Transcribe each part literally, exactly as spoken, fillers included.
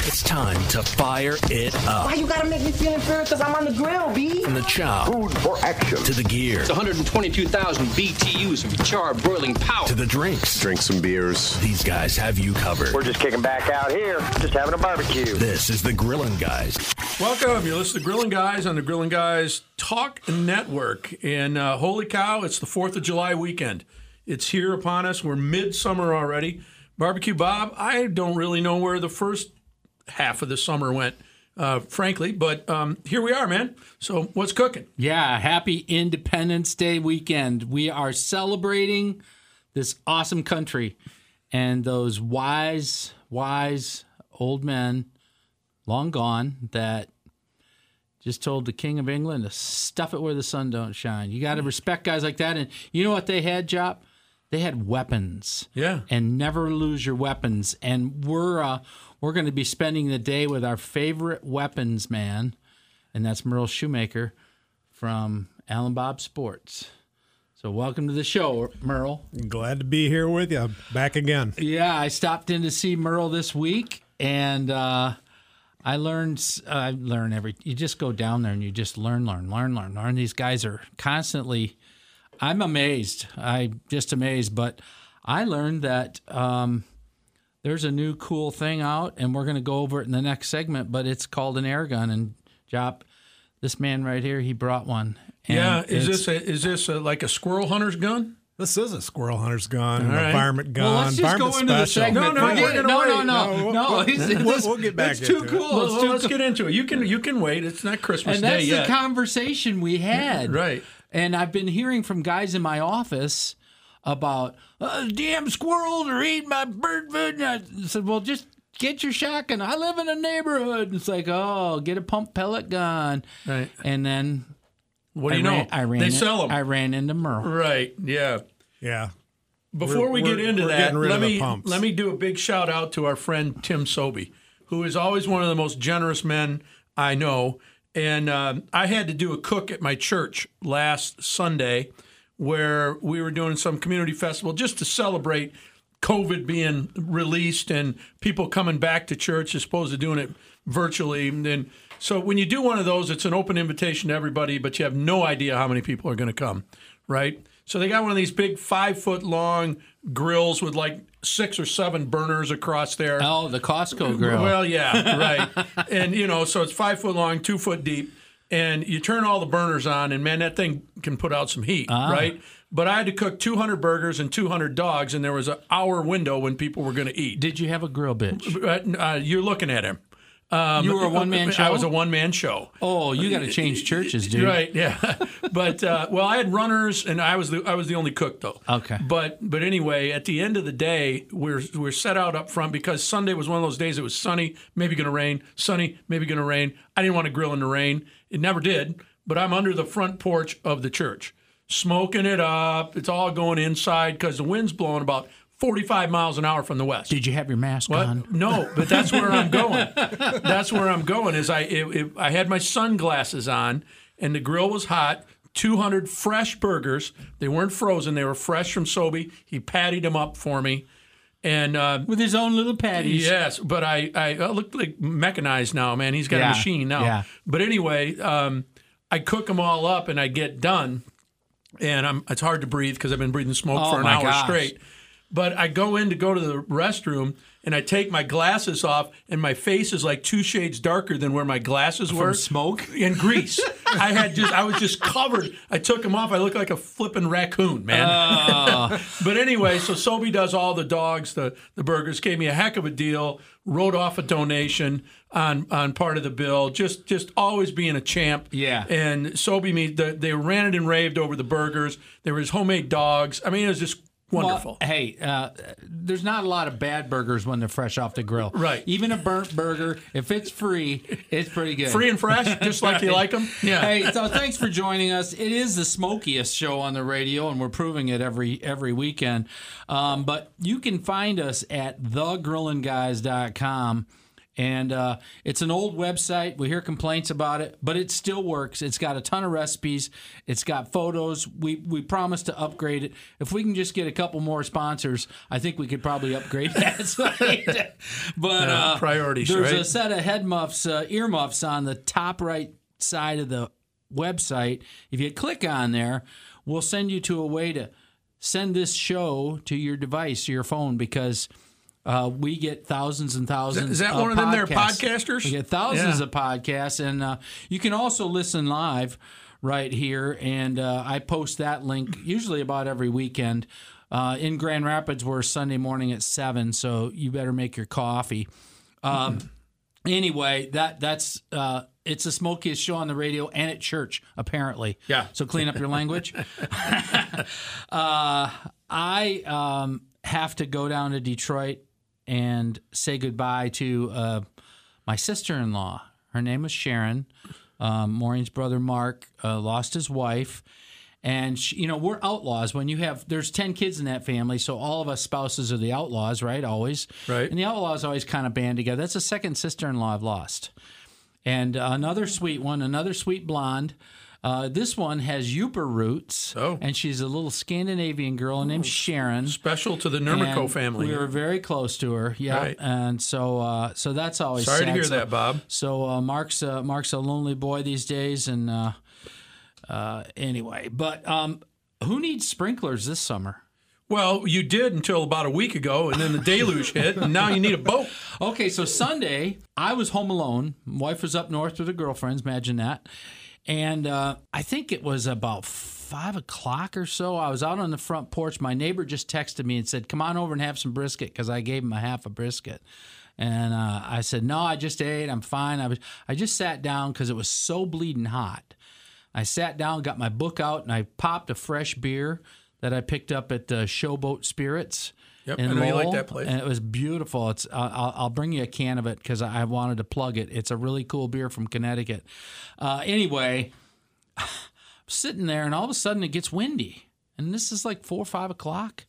It's time to fire it up. Why you gotta make me feel inferior? Because I'm on the grill, B. From the chow. Food for action. To the gear. It's one hundred twenty-two thousand B T Us of charred broiling power. To the drinks. Drink some beers. These guys have you covered. We're just kicking back out here, just having a barbecue. This is the Grillin' Guys. Welcome. You're listening to Grillin' Guys on the Grillin' Guys Talk Network. And uh, holy cow, it's the fourth of July weekend. It's here upon us. We're midsummer already. Barbecue Bob, I don't really know where the first half of the summer went, uh, frankly, but um, here we are, man. So what's cooking? Yeah, happy Independence Day weekend. We are celebrating this awesome country and those wise, wise old men, long gone, that just told the King of England to stuff it where the sun don't shine. You got to respect guys like that. And you know what they had, Jop? They had weapons. Yeah. And never lose your weapons. And we're uh, we're going to be spending the day with our favorite weapons man, and that's Merle Shoemaker from Alan Bob Sports. So welcome to the show, Merle. Glad to be here with you. Back again. Yeah, I stopped in to see Merle this week, and uh, I learned, uh, I learn every, you just go down there and you just learn, learn, learn, learn, learn. These guys are constantly, I'm amazed. I'm just amazed. But I learned that um, there's a new cool thing out, and we're going to go over it in the next segment, but it's called an air gun. And, Jop, this man right here, he brought one. Yeah, is this a, is this a, like a squirrel hunter's gun? This is a squirrel hunter's gun, an right. environment gun. Well, let's just environment go into the special. segment. No, no, Forget we're it. gonna no, wait. no, no, No, no. we'll- It's, we'll- it's- we'll get back It's too into it. cool. Well, It's well, too let's cool. get into it. You can you can wait. It's not Christmas And Day that's yet. the conversation we had. Right. And I've been hearing from guys in my office about, uh, damn squirrels are eating my bird food. And I said, well, just get your shotgun. I live in a neighborhood. And it's like, oh, get a pump pellet gun. Right. And then What do I you ran, know? I ran they in- sell them. I ran into Merle. Right. Yeah. Yeah. Before We're- we get we're- into we're that, getting rid let of the me pumps. let me do a big shout out to our friend Tim Sobey, who is always one of the most generous men I know. And um, I had to do a cook at my church last Sunday, where we were doing some community festival just to celebrate COVID being released and people coming back to church as opposed to doing it virtually. And so when you do one of those, it's an open invitation to everybody, but you have no idea how many people are going to come, right? So they got one of these big five-foot-long grills with like six or seven burners across there. Oh, the Costco grill. Well, yeah, right. And, you know, so it's five foot long, two foot deep. And you turn all the burners on, and, man, that thing can put out some heat, Ah. right? But I had to cook two hundred burgers and two hundred dogs, and there was an hour window when people were going to eat. Did you have a grill bitch? Uh, uh, you're looking at him. Um, You were a one-man show? I was a one-man show. Oh, you got to change churches, dude. Right, yeah. But uh, well, I had runners, and I was the I was the only cook though. Okay. But but anyway, at the end of the day, we're we're set out up front because Sunday was one of those days. It was sunny, maybe going to rain. Sunny, maybe going to rain. I didn't want to grill in the rain. It never did. But I'm under the front porch of the church, smoking it up. It's all going inside because the wind's blowing about forty-five miles an hour from the west. Did you have your mask What? on? No, but that's where I'm going. That's where I'm going. Is I it, it, I had my sunglasses on, and the grill was hot. two hundred fresh burgers. They weren't frozen. They were fresh from Sobey. He pattied them up for me, and uh, With his own little patties. yes, but I I, I look like mechanized now, man. He's got Yeah, a machine now. yeah. But anyway, um, I cook them all up, and I get done, and I'm it's hard to breathe because I've been breathing smoke Oh, for an my hour gosh. straight. But I go in to go to the restroom, and I take my glasses off, and my face is like two shades darker than where my glasses were. smoke? And grease. I had just, I was just covered. I took them off. I looked like a flipping raccoon, man. Oh. But anyway, so Sobey does all the dogs, the, the burgers, gave me a heck of a deal, wrote off a donation on on part of the bill, just just always being a champ. Yeah. And Sobey, me, the, they ranted and raved over the burgers. There was homemade dogs. I mean, it was just wonderful. Well, hey, uh, there's not a lot of bad burgers when they're fresh off the grill. Right. Even a burnt burger, if it's free, it's pretty good. Free and fresh, just like you like them. Yeah. Hey, so thanks for joining us. It is the smokiest show on the radio, and we're proving it every every weekend. Um, but you can find us at the grillin guys dot com. And uh, it's an old website. We hear complaints about it, but it still works. It's got a ton of recipes. It's got photos. We we promise to upgrade it. If we can just get a couple more sponsors, I think we could probably upgrade that site. But Uh, uh, priorities, there's right? a set of head muffs, uh, ear muffs on the top right side of the website. If you click on there, we'll send you to a way to send this show to your device, your phone, because uh, we get thousands and thousands. Is that of one of them there podcasts. podcasters? We get thousands Yeah. of podcasts, and uh, you can also listen live right here. And uh, I post that link usually about every weekend. Uh, in Grand Rapids, we're Sunday morning at seven, so you better make your coffee. Um, anyway, that that's uh, it's the smokiest show on the radio and at church, apparently. Yeah. So clean up your language. uh, I um, have to go down to Detroit and say goodbye to uh, my sister-in-law. Her name was Sharon. Um, Maureen's brother Mark uh, lost his wife. And, she, you know, we're outlaws. When you have, there's ten kids in that family, so all of us spouses are the outlaws, right? Always. Right. And the outlaws always kind of band together. That's the second sister-in-law I've lost. And uh, another sweet one, another sweet blonde. Uh, this one has Yooper roots. Oh. And she's a little Scandinavian girl named Sharon. Special to the Nurmico And family. We were very close to her, yeah. Right. And so, uh, so that's always Sorry to sad. hear So- that, Bob. So uh, Mark's uh, Mark's a lonely boy these days, and uh, uh, anyway, but um, who needs sprinklers this summer? Well, you did until about a week ago, and then the deluge hit, and now you need a boat. Okay, so Sunday I was home alone. My wife was up north with her girlfriends. Imagine that. And uh, I think it was about five o'clock or so. I was out on the front porch. My neighbor just texted me and said, "Come on over and have some brisket," because I gave him a half a brisket. And uh, I said, "No, I just ate. I'm fine." I was. I just sat down because it was so bleeding hot. I sat down, got my book out, and I popped a fresh beer that I picked up at uh, Showboat Spirits. Yep, in I know you like Lowell, that place. And it was beautiful. It's uh, I'll, I'll bring you a can of it because I wanted to plug it. It's a really cool beer from Connecticut. Uh, anyway, I'm sitting there, and all of a sudden it gets windy. And this is like four or five o'clock.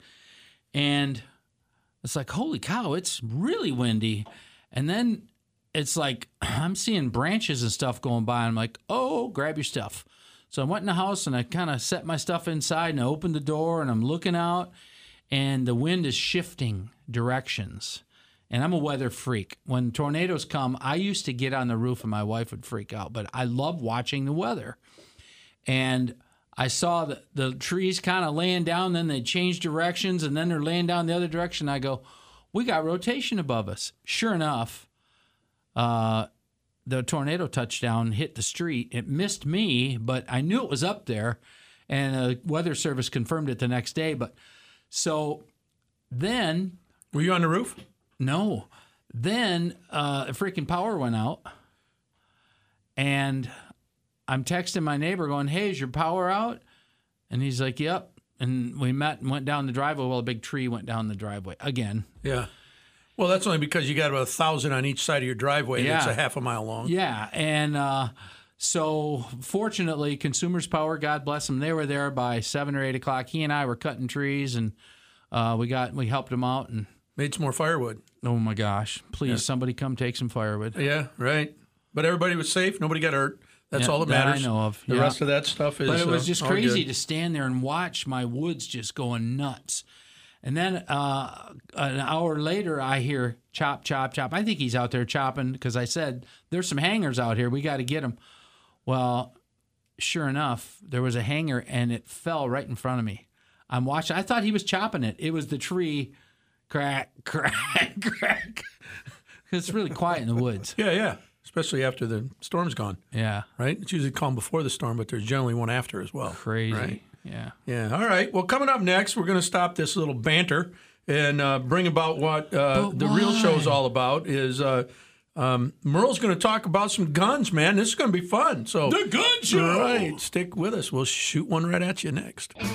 And it's like, holy cow, it's really windy. And then it's like I'm seeing branches and stuff going by. And I'm like, oh, grab your stuff. So I went in the house, and I kind of set my stuff inside, and I opened the door, and I'm looking out. And the wind is shifting directions. And I'm a weather freak. When tornadoes come, I used to get on the roof and my wife would freak out. But I love watching the weather. And I saw the, the trees kind of laying down, then they change directions, and then they're laying down the other direction. I go, we got rotation above us. Sure enough, uh, the tornado touchdown hit the street. It missed me, but I knew it was up there. And the Weather Service confirmed it the next day. But so then, Were you on the roof? no, then uh, a freaking power went out, and I'm texting my neighbor going, "Hey, is your power out?" And he's like, "Yep." And we met and went down the driveway. Well, a big tree went down the driveway again. Yeah. Well, that's only because you got about a thousand on each side of your driveway, and it's Yeah. a half a mile long. Yeah, and uh, so fortunately, Consumers Power, God bless them, they were there by seven or eight o'clock. He and I were cutting trees, and uh, we got we helped him out. And Made some more firewood. oh my gosh, please somebody come take some firewood. Yeah, right. But everybody was safe. Nobody got hurt. That's Yeah, all that that I matters. know of, The yeah. rest of that stuff is. But it was uh, just all crazy good. to stand there and watch my woods just going nuts. And then uh, an hour later, I hear chop, chop, chop. I think he's out there chopping because I said, there's some hangers out here. We got to get them. Well, sure enough, there was a hanger, and it fell right in front of me. I'm watching. I thought he was chopping it. It was the tree. Crack, crack, crack. It's really quiet in the woods. Yeah, yeah. Especially after the storm's gone, Yeah. right? It's usually calm before the storm, but there's generally one after as well. Crazy. Right? Yeah. Yeah. All right. Well, coming up next, we're going to stop this little banter and uh, bring about what uh, But the real why? show's all about. Is uh, um, Merle's going to talk about some guns, man. This is going to be fun. So The Gun Show! All right. Stick with us. We'll shoot one right at you next.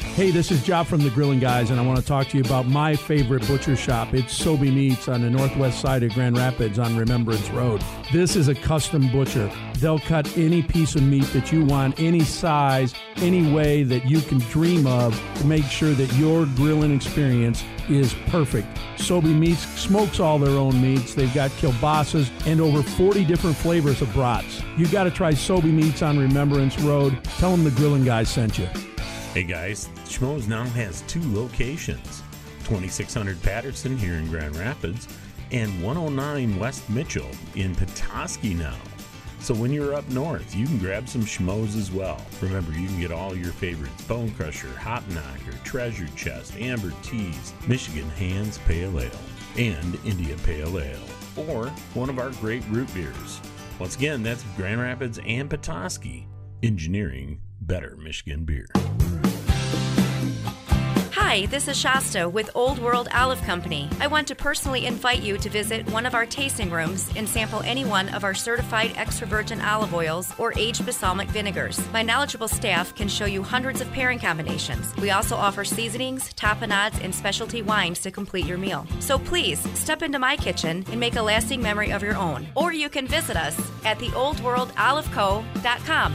Hey, this is Job from the Grilling Guys, and I want to talk to you about my favorite butcher shop. It's Sobey Meats on the northwest side of Grand Rapids on Remembrance Road. This is a custom butcher. They'll cut any piece of meat that you want, any size, any way that you can dream of to make sure that your grilling experience is perfect. Sobey Meats smokes all their own meats. They've got kielbasa's and over forty different flavors of brats. You got to try Sobey Meats on Remembrance Road. Tell them the Grilling Guys sent you. Hey guys, Schmoes now has two locations, twenty-six hundred Patterson here in Grand Rapids and one oh nine West Mitchell in Petoskey now. So when you're up north, you can grab some Schmoes as well. Remember, you can get all your favorites: Bone Crusher, Hop Knocker, Treasure Chest, Amber Teas, Michigan Hands Pale Ale, and India Pale Ale, or one of our great root beers. Once again, that's Grand Rapids and Petoskey. Engineering better Michigan beer. Hi, this is Shasta with Old World Olive Company. I want to personally invite you to visit one of our tasting rooms and sample any one of our certified extra virgin olive oils or aged balsamic vinegars. My knowledgeable staff can show you hundreds of pairing combinations. We also offer seasonings, tapenades, and specialty wines to complete your meal. So please, step into my kitchen and make a lasting memory of your own. Or you can visit us at the old world olive co dot com.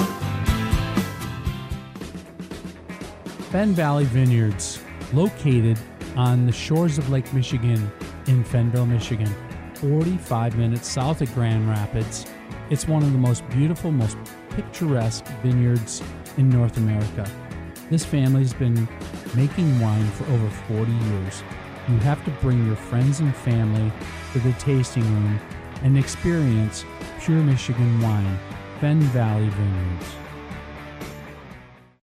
Fenn Valley Vineyards, located on the shores of Lake Michigan in Fennville, Michigan, forty-five minutes south of Grand Rapids. It's one of the most beautiful, most picturesque vineyards in North America. This family's been making wine for over forty years. You have to bring your friends and family to the tasting room and experience pure Michigan wine. Fenn Valley Vineyards.